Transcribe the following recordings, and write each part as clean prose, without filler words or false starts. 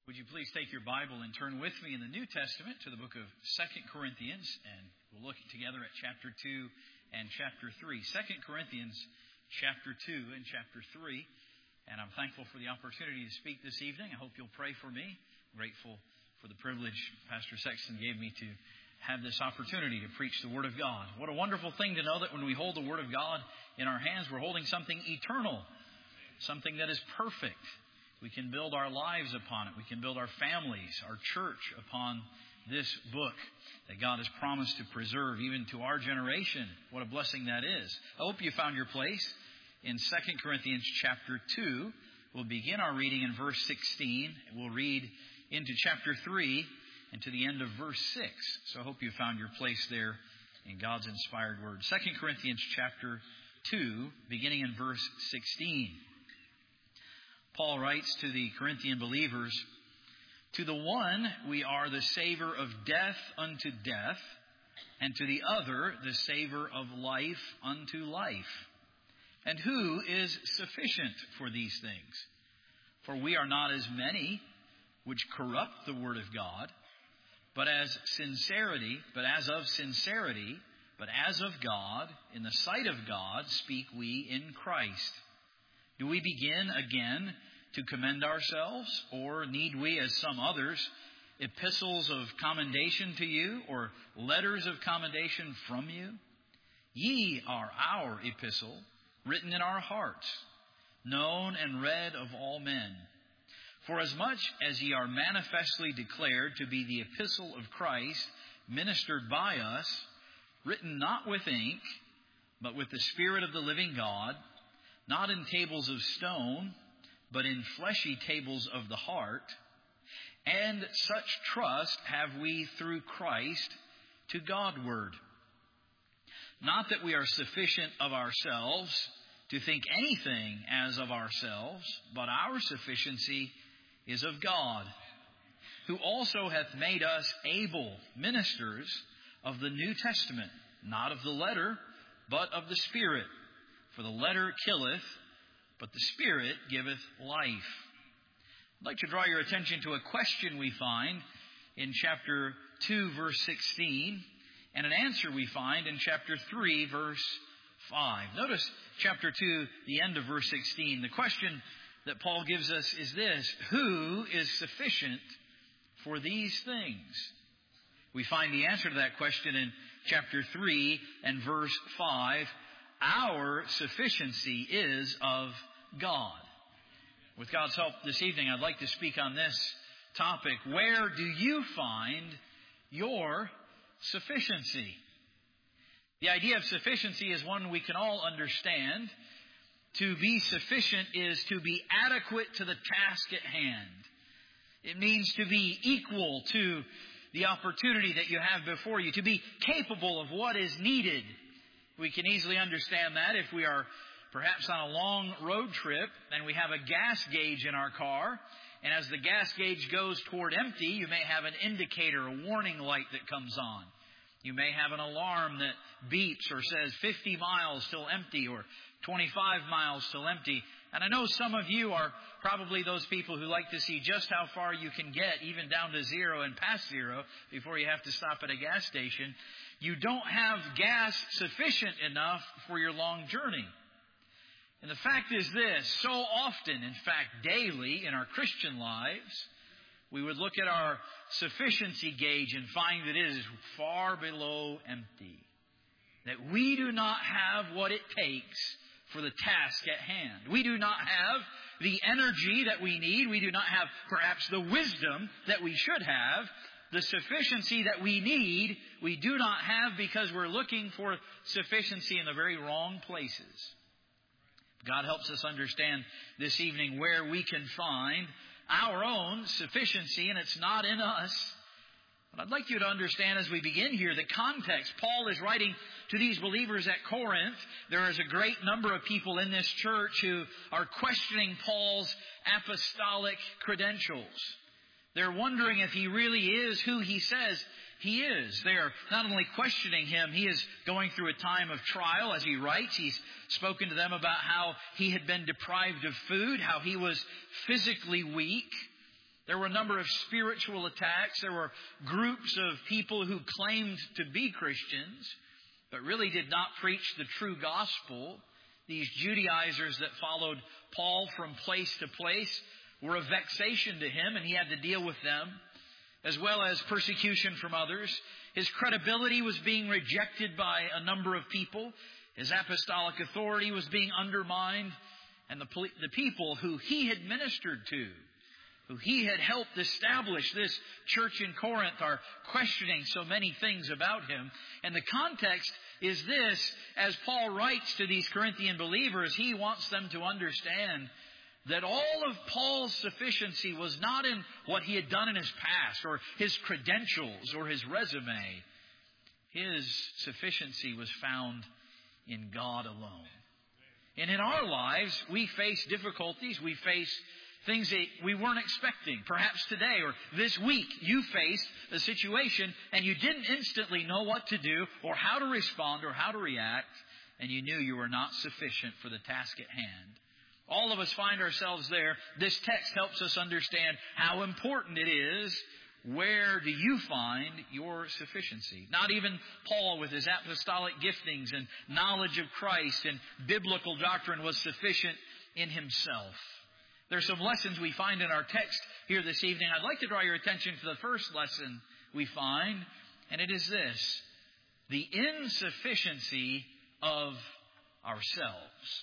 Would you please take your Bible and turn with me in the New Testament to the book of 2 Corinthians, and we'll look together at chapter 2 and chapter 3. 2 Corinthians chapter 2 and chapter 3. And I'm thankful for the opportunity to speak this evening. I hope you'll pray for me. I'm grateful for the privilege Pastor Sexton gave me to have this opportunity to preach the Word of God. What a wonderful thing to know that when we hold the Word of God in our hands, we're holding something eternal, something that is perfect. We can build our lives upon it. We can build our families, our church upon this book that God has promised to preserve even to our generation. What a blessing that is. I hope you found your place in 2 Corinthians chapter 2. We'll begin our reading in verse 16. We'll read into chapter 3 and to the end of verse 6. So I hope you found your place there in God's inspired word. 2 Corinthians chapter 2, beginning in verse 16. Paul writes to the Corinthian believers, "To the one we are the savor of death unto death, and to the other the savor of life unto life. And who is sufficient for these things? For we are not as many which corrupt the word of God, but as of sincerity, but as of God, in the sight of God, speak we in Christ. Do we begin again to commend ourselves, or need we, as some others, epistles of commendation to you, or letters of commendation from you? Ye are our epistle, written in our hearts, known and read of all men. For as much as ye are manifestly declared to be the epistle of Christ, ministered by us, written not with ink, but with the Spirit of the living God, not in tables of stone, but in fleshy tables of the heart. And such trust have we through Christ to Godward. Not that we are sufficient of ourselves to think anything as of ourselves, but our sufficiency is of God, who also hath made us able ministers of the New Testament, not of the letter, but of the Spirit. For the letter killeth, but the Spirit giveth life." I'd like to draw your attention to a question we find in chapter 2, verse 16, and an answer we find in chapter 3, verse 5. Notice chapter 2, the end of verse 16. The question that Paul gives us is this: who is sufficient for these things? We find the answer to that question in chapter 3 and verse 5. Our sufficiency is of God. With God's help this evening, I'd like to speak on this topic. Where do you find your sufficiency? The idea of sufficiency is one we can all understand. To be sufficient is to be adequate to the task at hand. It means to be equal to the opportunity that you have before you, to be capable of what is needed. We can easily understand that if we are perhaps on a long road trip and we have a gas gauge in our car, and as the gas gauge goes toward empty, you may have an indicator, a warning light that comes on. You may have an alarm that beeps or says 50 miles till empty or 25 miles till empty. And I know some of you are probably those people who like to see just how far you can get, even down to zero and past zero, before you have to stop at a gas station. You don't have gas sufficient enough for your long journey. And the fact is this: so often, in fact daily in our Christian lives, we would look at our sufficiency gauge and find that it is far below empty. That we do not have what it takes for the task at hand. We do not have the energy that we need. We do not have perhaps the wisdom that we should have. The sufficiency that we need, we do not have because we're looking for sufficiency in the very wrong places. God helps us understand this evening where we can find our own sufficiency, and it's not in us. But I'd like you to understand as we begin here the context. Paul is writing to these believers at Corinth. There is a great number of people in this church who are questioning Paul's apostolic credentials. They're wondering if he really is who he says he is. They're not only questioning him, he is going through a time of trial as he writes. He's spoken to them about how he had been deprived of food, how he was physically weak. There were a number of spiritual attacks. There were groups of people who claimed to be Christians, but really did not preach the true gospel. These Judaizers that followed Paul from place to place were a vexation to him, and he had to deal with them, as well as persecution from others. His credibility was being rejected by a number of people. His apostolic authority was being undermined, and the people who he had ministered to, who he had helped establish this church in Corinth, are questioning so many things about him. And the context is this: as Paul writes to these Corinthian believers, he wants them to understand that all of Paul's sufficiency was not in what he had done in his past, or his credentials, or his resume. His sufficiency was found in God alone. And in our lives, we face difficulties, we face things that we weren't expecting. Perhaps today or this week you faced a situation and you didn't instantly know what to do or how to respond or how to react, and you knew you were not sufficient for the task at hand. All of us find ourselves there. This text helps us understand how important it is. Where do you find your sufficiency? Not even Paul, with his apostolic giftings and knowledge of Christ and biblical doctrine, was sufficient in himself. There's some lessons we find in our text here this evening. I'd like to draw your attention to the first lesson we find, and it is this: the insufficiency of ourselves.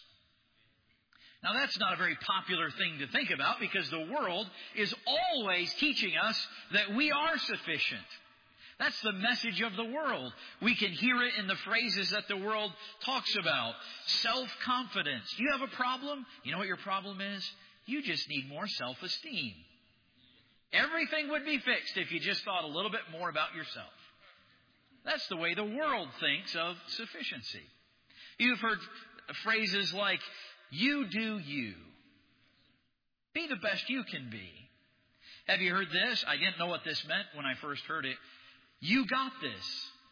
Now, that's not a very popular thing to think about, because the world is always teaching us that we are sufficient. That's the message of the world. We can hear it in the phrases that the world talks about. Self-confidence. Do you have a problem? You know what your problem is? You just need more self-esteem. Everything would be fixed if you just thought a little bit more about yourself. That's the way the world thinks of sufficiency. You've heard phrases like, you do you. Be the best you can be. Have you heard this? I didn't know what this meant when I first heard it. You got this.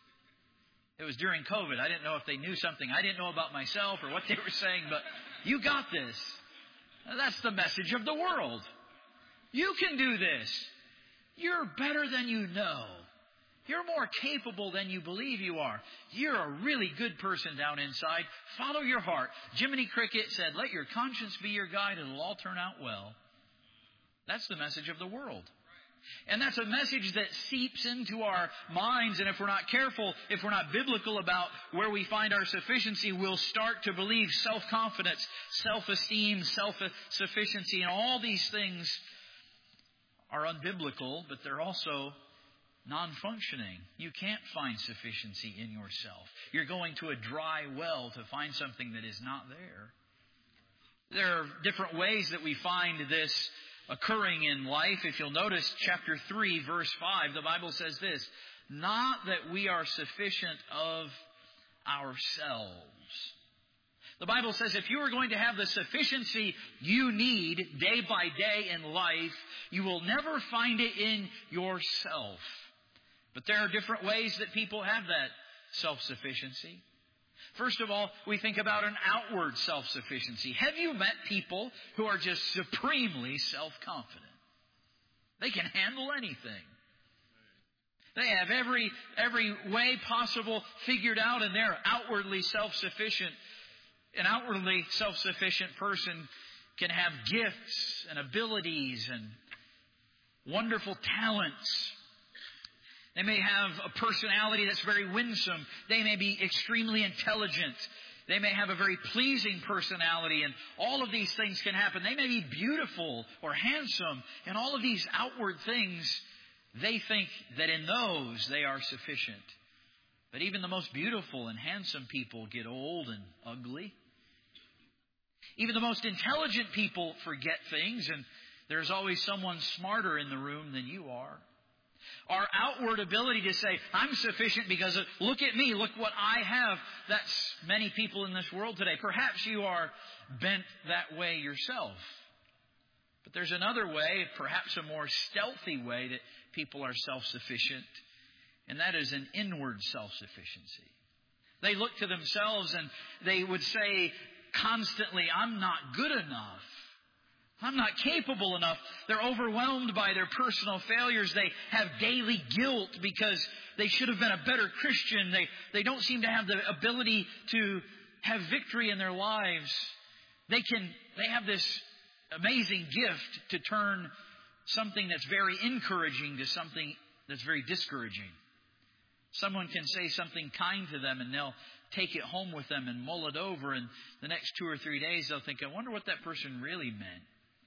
It was during COVID. I didn't know if they knew something I didn't know about myself or what they were saying, but you got this. Now, that's the message of the world. You can do this. You're better than you know. You're more capable than you believe you are. You're a really good person down inside. Follow your heart. Jiminy Cricket said, let your conscience be your guide. It'll all turn out well. That's the message of the world. And that's a message that seeps into our minds. And if we're not careful, if we're not biblical about where we find our sufficiency, we'll start to believe self-confidence, self-esteem, self-sufficiency, and all these things are unbiblical, but they're also non-functioning. You can't find sufficiency in yourself. You're going to a dry well to find something that is not there. There are different ways that we find this occurring in life. If you'll notice chapter 3, verse 5, the Bible says this: not that we are sufficient of ourselves. The Bible says if you are going to have the sufficiency you need day by day in life, you will never find it in yourself. But there are different ways that people have that self-sufficiency. First of all, we think about an outward self-sufficiency. Have you met people who are just supremely self-confident? They can handle anything. They have every way possible figured out, and they're outwardly self-sufficient. An outwardly self-sufficient person can have gifts and abilities and wonderful talents. They may have a personality that's very winsome. They may be extremely intelligent. They may have a very pleasing personality, and all of these things can happen. They may be beautiful or handsome, and all of these outward things, they think that in those they are sufficient. But even the most beautiful and handsome people get old and ugly. Even the most intelligent people forget things, and there's always someone smarter in the room than you are. Our outward ability to say, I'm sufficient because look at me, look what I have. That's many people in this world today. Perhaps you are bent that way yourself. But there's another way, perhaps a more stealthy way that people are self-sufficient. And that is an inward self-sufficiency. They look to themselves and they would say constantly, I'm not good enough. I'm not capable enough. They're overwhelmed by their personal failures. They have daily guilt because they should have been a better Christian. They don't seem to have the ability to have victory in their lives. They have this amazing gift to turn something that's very encouraging to something that's very discouraging. Someone can say something kind to them and they'll take it home with them and mull it over, and the next 2 or 3 days they'll think, I wonder what that person really meant.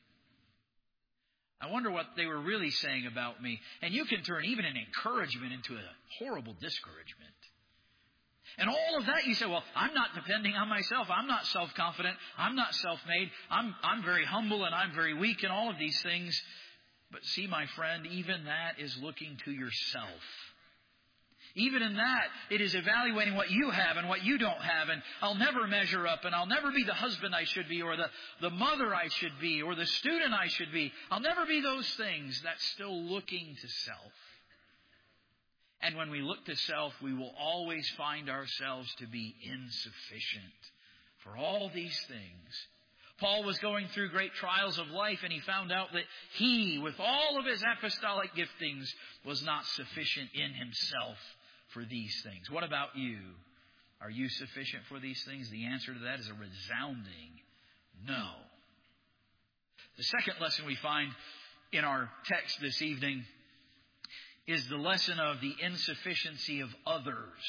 I wonder what they were really saying about me. And you can turn even an encouragement into a horrible discouragement. And all of that, you say, well, I'm not depending on myself. I'm not self-confident. I'm not self-made. I'm very humble and I'm very weak and all of these things. But see, my friend, even that is looking to yourself. Even in that, it is evaluating what you have and what you don't have. And I'll never measure up, and I'll never be the husband I should be, or the mother I should be, or the student I should be. I'll never be those things. That's still looking to self. And when we look to self, we will always find ourselves to be insufficient for all these things. Paul was going through great trials of life, and he found out that he, with all of his apostolic giftings, was not sufficient in himself for these things. What about you? Are you sufficient for these things? The answer to that is a resounding no. The second lesson we find in our text this evening is the lesson of the insufficiency of others.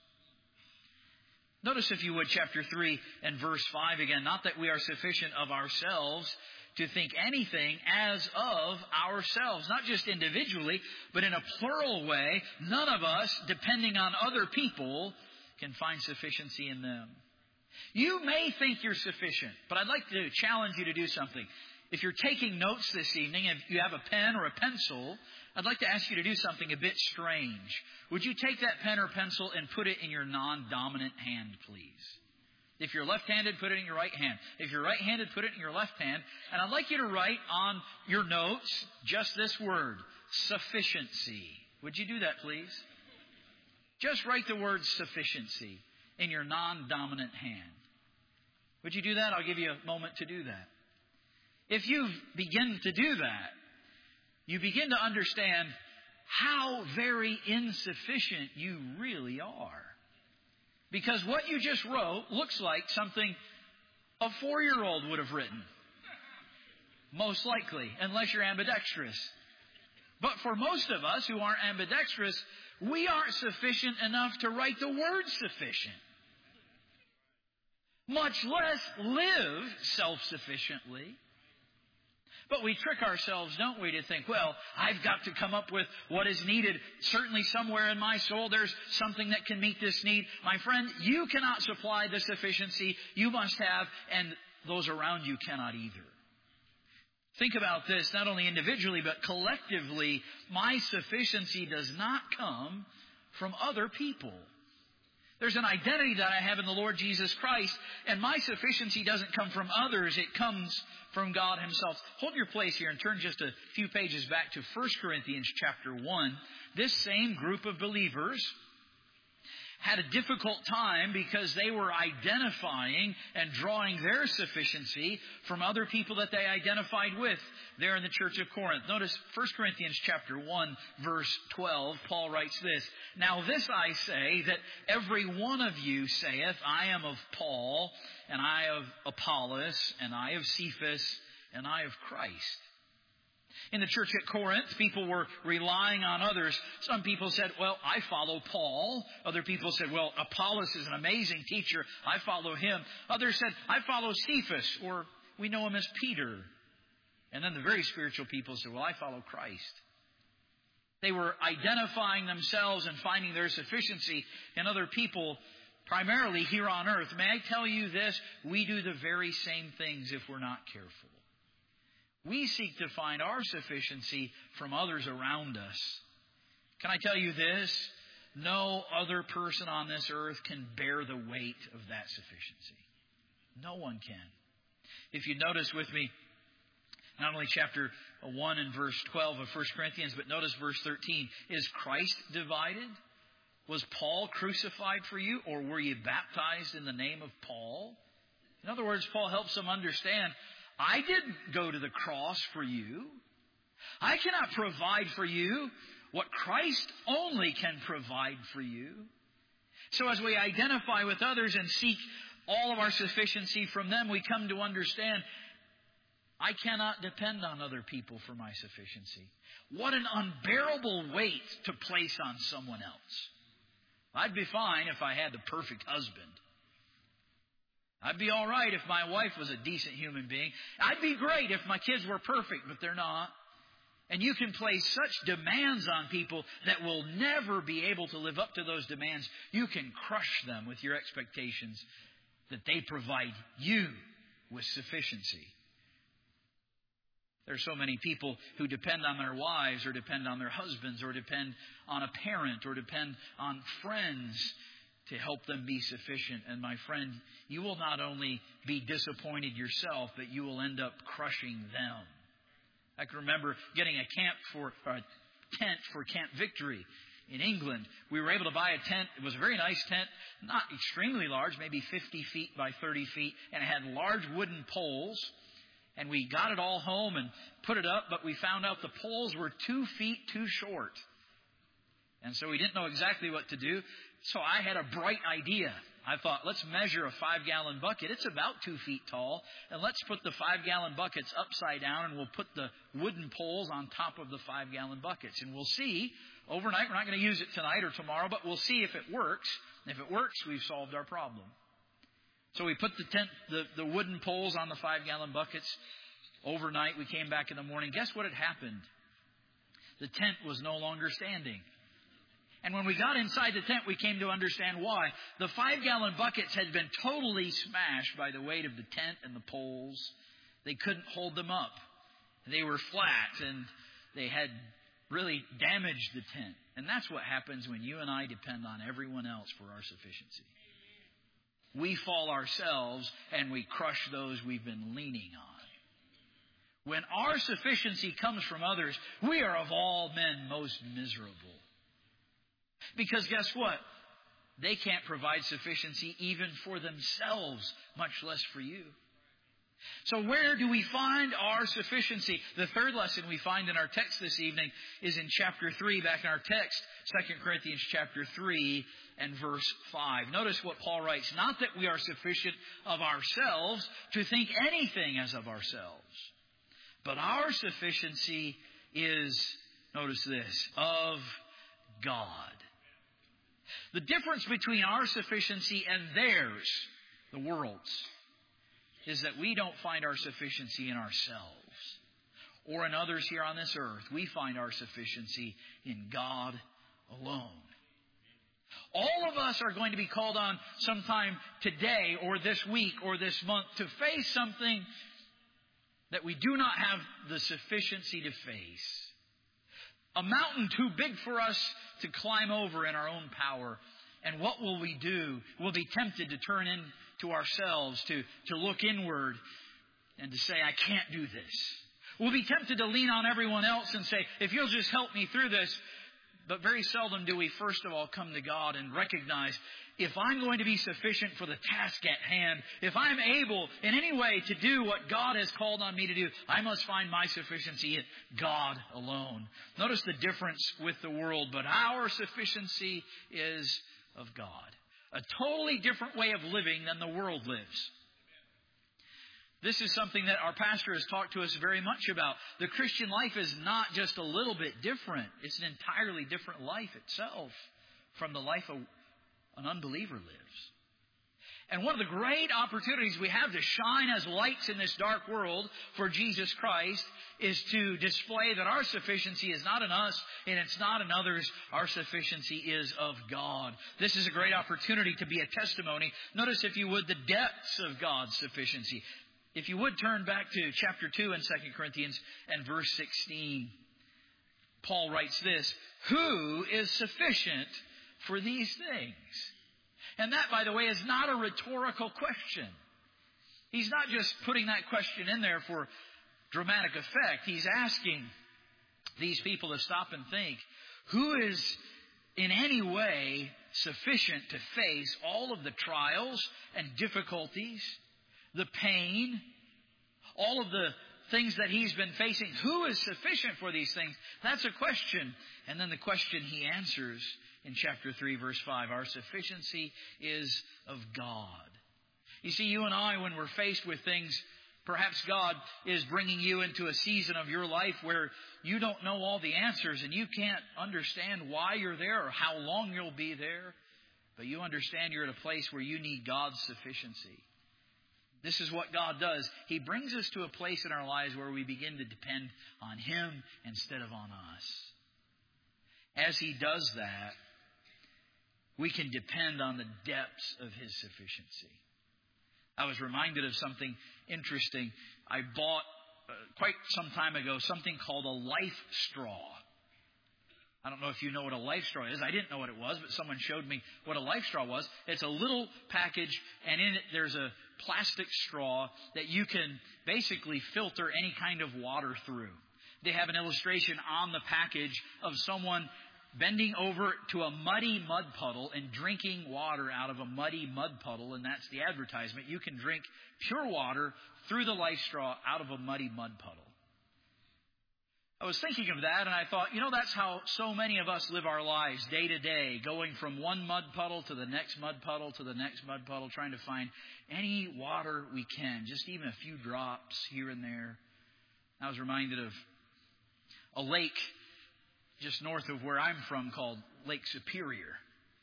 Notice, if you would, chapter 3 and verse 5 again. Not that we are sufficient of ourselves to think anything as of ourselves. Not just individually, but in a plural way. None of us, depending on other people, can find sufficiency in them. You may think you're sufficient, but I'd like to challenge you to do something. If you're taking notes this evening, if you have a pen or a pencil, I'd like to ask you to do something a bit strange. Would you take that pen or pencil and put it in your non-dominant hand, please? If you're left-handed, put it in your right hand. If you're right-handed, put it in your left hand. And I'd like you to write on your notes just this word, sufficiency. Would you do that, please? Just write the word sufficiency in your non-dominant hand. Would you do that? I'll give you a moment to do that. If you begin to do that, you begin to understand how very insufficient you really are. Because what you just wrote looks like something a 4-year-old would have written. Most likely, unless you're ambidextrous. But for most of us who aren't ambidextrous, we aren't sufficient enough to write the word sufficient. Much less live self-sufficiently. But we trick ourselves, don't we, to think, well, I've got to come up with what is needed. Certainly somewhere in my soul there's something that can meet this need. My friend, you cannot supply the sufficiency you must have, and those around you cannot either. Think about this, not only individually, but collectively. My sufficiency does not come from other people. There's an identity that I have in the Lord Jesus Christ, and my sufficiency doesn't come from others. It comes from God Himself. Hold your place here and turn just a few pages back to 1 Corinthians chapter 1. This same group of believers had a difficult time because they were identifying and drawing their sufficiency from other people that they identified with there in the church of Corinth. Notice 1 Corinthians chapter 1, verse 12, Paul writes this, Now this I say, that every one of you saith, I am of Paul, and I of Apollos, and I of Cephas, and I of Christ. In the church at Corinth, people were relying on others. Some people said, well, I follow Paul. Other people said, well, Apollos is an amazing teacher. I follow him. Others said, I follow Cephas, or we know him as Peter. And then the very spiritual people said, well, I follow Christ. They were identifying themselves and finding their sufficiency in other people, primarily here on earth. May I tell you this? We do the very same things if we're not careful. We seek to find our sufficiency from others around us. Can I tell you this? No other person on this earth can bear the weight of that sufficiency. No one can. If you notice with me, not only chapter 1 and verse 12 of 1 Corinthians, but notice verse 13. Is Christ divided? Was Paul crucified for you, or were you baptized in the name of Paul? In other words, Paul helps them understand, I didn't go to the cross for you. I cannot provide for you what Christ only can provide for you. So as we identify with others and seek all of our sufficiency from them, we come to understand I cannot depend on other people for my sufficiency. What an unbearable weight to place on someone else. I'd be fine if I had the perfect husband. I'd be all right if my wife was a decent human being. I'd be great if my kids were perfect, but they're not. And you can place such demands on people that will never be able to live up to those demands. You can crush them with your expectations that they provide you with sufficiency. There's so many people who depend on their wives or depend on their husbands or depend on a parent or depend on friends to help them be sufficient. And my friend, you will not only be disappointed yourself, but you will end up crushing them. I can remember getting a tent for Camp Victory in England. We were able to buy a tent. It was a very nice tent, not extremely large, maybe 50 feet by 30 feet, and it had large wooden poles. And we got it all home and put it up, but we found out the poles were 2 feet too short. And so we didn't know exactly what to do. So I had a bright idea. I thought, let's measure a 5-gallon bucket. It's about 2 feet tall. And let's put the 5-gallon buckets upside down, and we'll put the wooden poles on top of the 5-gallon buckets. And we'll see overnight. We're not going to use it tonight or tomorrow, but we'll see if it works. And if it works, we've solved our problem. So we put the wooden poles on the 5-gallon buckets. Overnight, we came back in the morning. Guess what had happened? The tent was no longer standing. And when we got inside the tent, we came to understand why. The 5-gallon buckets had been totally smashed by the weight of the tent and the poles. They couldn't hold them up. They were flat, and they had really damaged the tent. And that's what happens when you and I depend on everyone else for our sufficiency. We fall ourselves and we crush those we've been leaning on. When our sufficiency comes from others, we are of all men most miserable. Because guess what? They can't provide sufficiency even for themselves, much less for you. So where do we find our sufficiency? The third lesson we find in our text this evening is in chapter 3, back in our text, 2 Corinthians chapter 3 and verse 5. Notice what Paul writes. Not that we are sufficient of ourselves to think anything as of ourselves, but our sufficiency is, notice this, of God. The difference between our sufficiency and theirs, the world's, is that we don't find our sufficiency in ourselves or in others here on this earth. We find our sufficiency in God alone. All of us are going to be called on sometime today or this week or this month to face something that we do not have the sufficiency to face. A mountain too big for us to climb over in our own power. And what will we do? We'll be tempted to turn into ourselves, to look inward and to say, I can't do this. We'll be tempted to lean on everyone else and say, if you'll just help me through this. But very seldom do we first of all come to God and recognize, if I'm going to be sufficient for the task at hand, if I'm able in any way to do what God has called on me to do, I must find my sufficiency in God alone. Notice the difference with the world, but our sufficiency is of God. A totally different way of living than the world lives. This is something that our pastor has talked to us very much about. The Christian life is not just a little bit different. It's an entirely different life itself from the life an unbeliever lives. And one of the great opportunities we have to shine as lights in this dark world for Jesus Christ is to display that our sufficiency is not in us and it's not in others. Our sufficiency is of God. This is a great opportunity to be a testimony. Notice, if you would, the depths of God's sufficiency. If you would turn back to chapter 2 in 2 Corinthians and verse 16. Paul writes this, who is sufficient for these things? And that, by the way, is not a rhetorical question. He's not just putting that question in there for dramatic effect. He's asking these people to stop and think, who is in any way sufficient to face all of the trials and difficulties, the pain, All of the things that he's been facing, who is sufficient for these things? That's a question. And then the question he answers in chapter 3, verse 5, our sufficiency is of God. You see, you and I, when we're faced with things, perhaps God is bringing you into a season of your life where you don't know all the answers and you can't understand why you're there or how long you'll be there. But you understand you're at a place where you need God's sufficiency. This is what God does. He brings us to a place in our lives where we begin to depend on Him instead of on us. As He does that, we can depend on the depths of His sufficiency. I was reminded of something interesting. I bought quite some time ago something called a life straw. I don't know if you know what a life straw is. I didn't know what it was, but someone showed me what a life straw was. It's a little package, and in it there's a plastic straw that you can basically filter any kind of water through. They have an illustration on the package of someone bending over to a muddy mud puddle and drinking water out of a muddy mud puddle, and that's the advertisement. You can drink pure water through the life straw out of a muddy mud puddle. I was thinking of that, and I thought, that's how so many of us live our lives day to day, going from one mud puddle to the next mud puddle to the next mud puddle, trying to find any water we can, just even a few drops here and there. I was reminded of a lake just north of where I'm from called Lake Superior.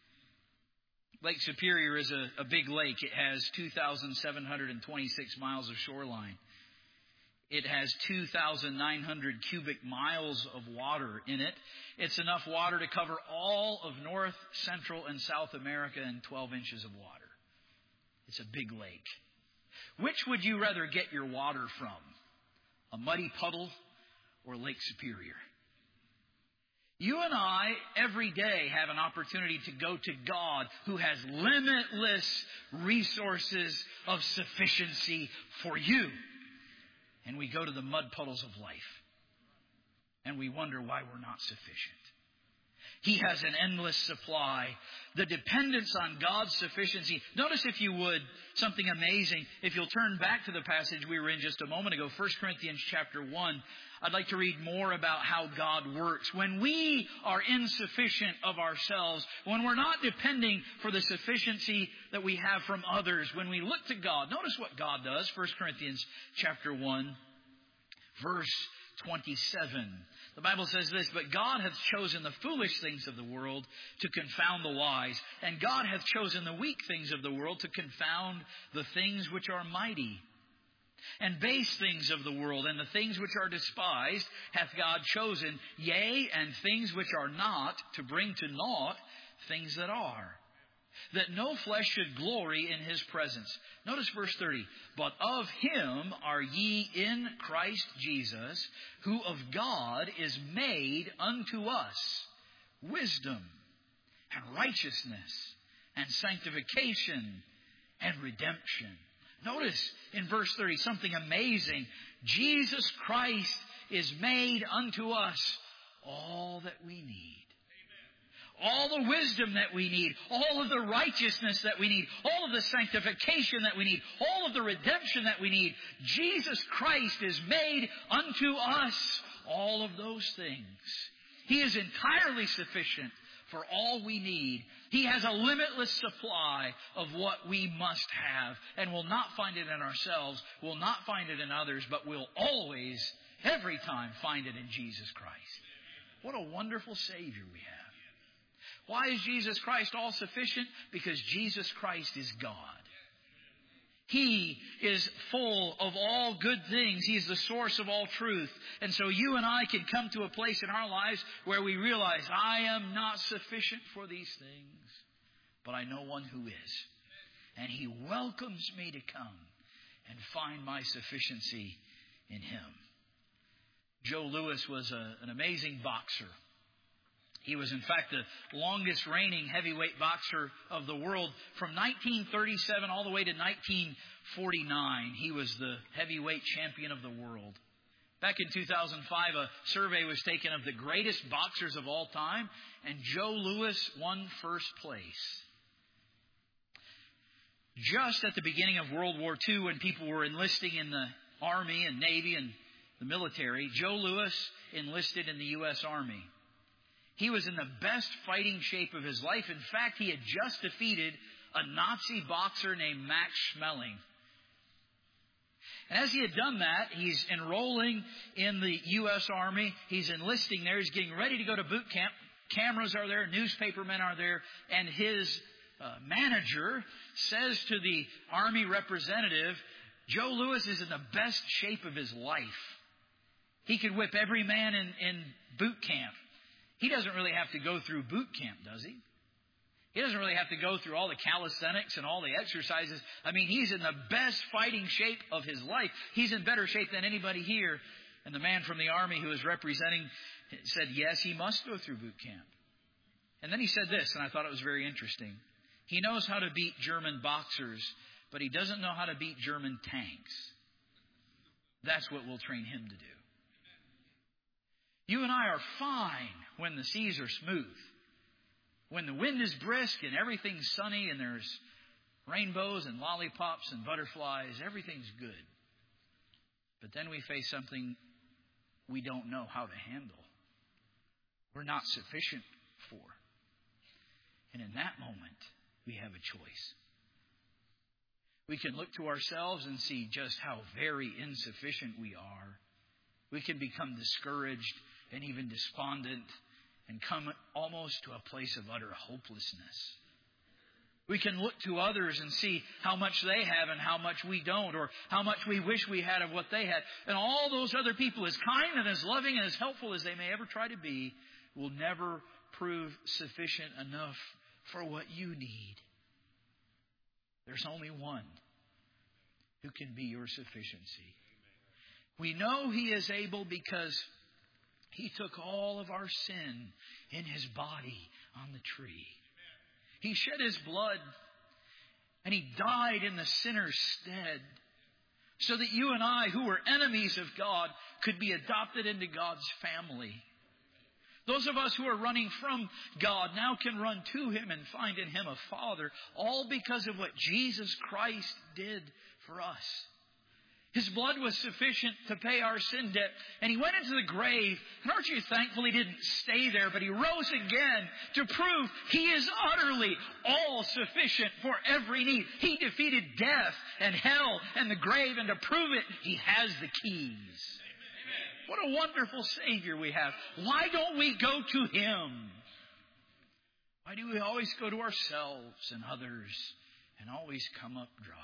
Lake Superior is a big lake. It has 2,726 miles of shoreline. It has 2,900 cubic miles of water in it. It's enough water to cover all of North, Central, and South America in 12 inches of water. It's a big lake. Which would you rather get your water from? A muddy puddle or Lake Superior? You and I, every day, have an opportunity to go to God, who has limitless resources of sufficiency for you. And we go to the mud puddles of life. And we wonder why we're not sufficient. He has an endless supply. The dependence on God's sufficiency. Notice, if you would, something amazing. If you'll turn back to the passage we were in just a moment ago, 1 Corinthians chapter 1. I'd like to read more about how God works. When we are insufficient of ourselves, when we're not depending for the sufficiency that we have from others, when we look to God, notice what God does. 1 Corinthians chapter 1, verse 27. The Bible says this, but God hath chosen the foolish things of the world to confound the wise, and God hath chosen the weak things of the world to confound the things which are mighty. And base things of the world, and the things which are despised, hath God chosen, yea, and things which are not, to bring to naught things that are, that no flesh should glory in His presence. Notice verse 30. But of Him are ye in Christ Jesus, who of God is made unto us wisdom and righteousness and sanctification and redemption. Notice in verse 30 something amazing. Jesus Christ is made unto us all that we need. All the wisdom that we need, all of the righteousness that we need, all of the sanctification that we need, all of the redemption that we need. Jesus Christ is made unto us all of those things. He is entirely sufficient for all we need. He has a limitless supply of what we must have, and will not find it in ourselves, will not find it in others, but will always, every time, find it in Jesus Christ. What a wonderful Savior we have. Why is Jesus Christ all sufficient? Because Jesus Christ is God. He is full of all good things. He is the source of all truth. And so you and I can come to a place in our lives where we realize, I am not sufficient for these things, but I know one who is. And He welcomes me to come and find my sufficiency in Him. Joe Louis was an amazing boxer. He was, in fact, the longest reigning heavyweight boxer of the world. From 1937 all the way to 1949, he was the heavyweight champion of the world. Back in 2005, a survey was taken of the greatest boxers of all time, and Joe Louis won first place. Just at the beginning of World War II, when people were enlisting in the Army and Navy and the military, Joe Louis enlisted in the U.S. Army. He was in the best fighting shape of his life. In fact, he had just defeated a Nazi boxer named Max Schmeling. And as he had done that, he's enrolling in the U.S. Army. He's enlisting there. He's getting ready to go to boot camp. Cameras are there. Newspapermen are there. And his manager says to the Army representative, Joe Louis is in the best shape of his life. He could whip every man in boot camp. He doesn't really have to go through boot camp, does he? He doesn't really have to go through all the calisthenics and all the exercises. I mean, he's in the best fighting shape of his life. He's in better shape than anybody here. And the man from the Army who was representing said, yes, he must go through boot camp. And then he said this, and I thought it was very interesting. He knows how to beat German boxers, but he doesn't know how to beat German tanks. That's what we'll train him to do. You and I are fine when the seas are smooth. When the wind is brisk and everything's sunny and there's rainbows and lollipops and butterflies, everything's good. But then we face something we don't know how to handle. We're not sufficient for. And in that moment, we have a choice. We can look to ourselves and see just how very insufficient we are. We can become discouraged and even despondent and come almost to a place of utter hopelessness. We can look to others and see how much they have and how much we don't, or how much we wish we had of what they had. And all those other people, as kind and as loving and as helpful as they may ever try to be, will never prove sufficient enough for what you need. There's only one who can be your sufficiency. We know He is able because He took all of our sin in His body on the tree. He shed His blood and He died in the sinner's stead so that you and I, who were enemies of God, could be adopted into God's family. Those of us who are running from God now can run to Him and find in Him a Father, all because of what Jesus Christ did for us. His blood was sufficient to pay our sin debt. And He went into the grave. And aren't you thankful He didn't stay there, but He rose again to prove He is utterly all sufficient for every need. He defeated death and hell and the grave, and to prove it, He has the keys. What a wonderful Savior we have. Why don't we go to Him? Why do we always go to ourselves and others and always come up dry?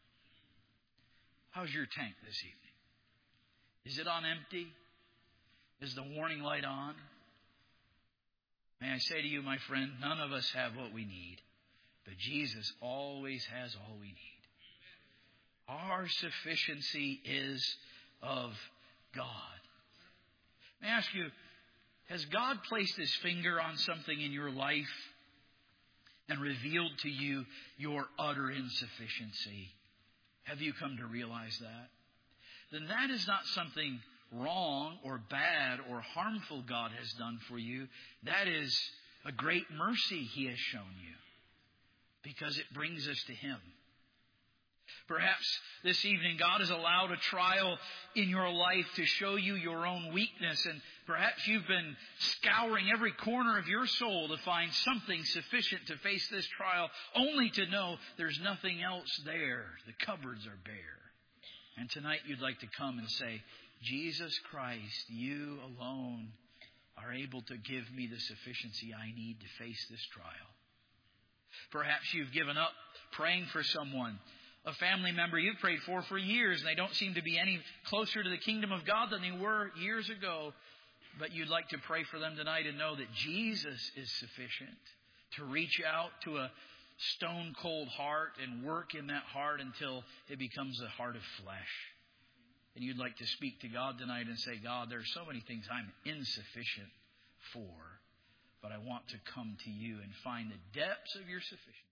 How's your tank this evening? Is it on empty? Is the warning light on? May I say to you, my friend, none of us have what we need, but Jesus always has all we need. Our sufficiency is of God. May I ask you, has God placed His finger on something in your life and revealed to you your utter insufficiency? Have you come to realize that? Then that is not something wrong or bad or harmful God has done for you. That is a great mercy He has shown you, because it brings us to Him. Perhaps this evening God has allowed a trial in your life to show you your own weakness, and perhaps you've been scouring every corner of your soul to find something sufficient to face this trial, only to know there's nothing else there. The cupboards are bare. And tonight you'd like to come and say, Jesus Christ, You alone are able to give me the sufficiency I need to face this trial. Perhaps you've given up praying for someone, a family member you've prayed for years, and they don't seem to be any closer to the kingdom of God than they were years ago. But you'd like to pray for them tonight and know that Jesus is sufficient to reach out to a stone-cold heart and work in that heart until it becomes a heart of flesh. And you'd like to speak to God tonight and say, God, there are so many things I'm insufficient for, but I want to come to You and find the depths of Your sufficiency.